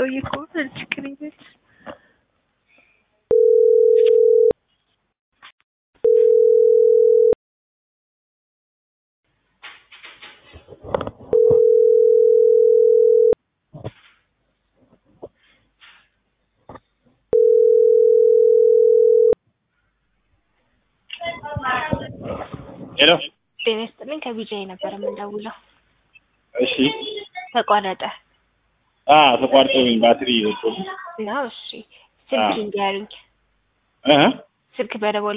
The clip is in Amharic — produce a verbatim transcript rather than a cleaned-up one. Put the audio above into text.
ሰውዬ እኮ ችግር የለም። ሄሎ ጤና ይስጥልኝ ከቢጂአይ ነበር የምንደውለው። እሺ ተቋረጠ። አዎ ተቋርጦኝ ባትሪ ወጥቶ ነው። እሺ ስልክ ይንገሩኝ። እ ስልክ ስልክ በደወል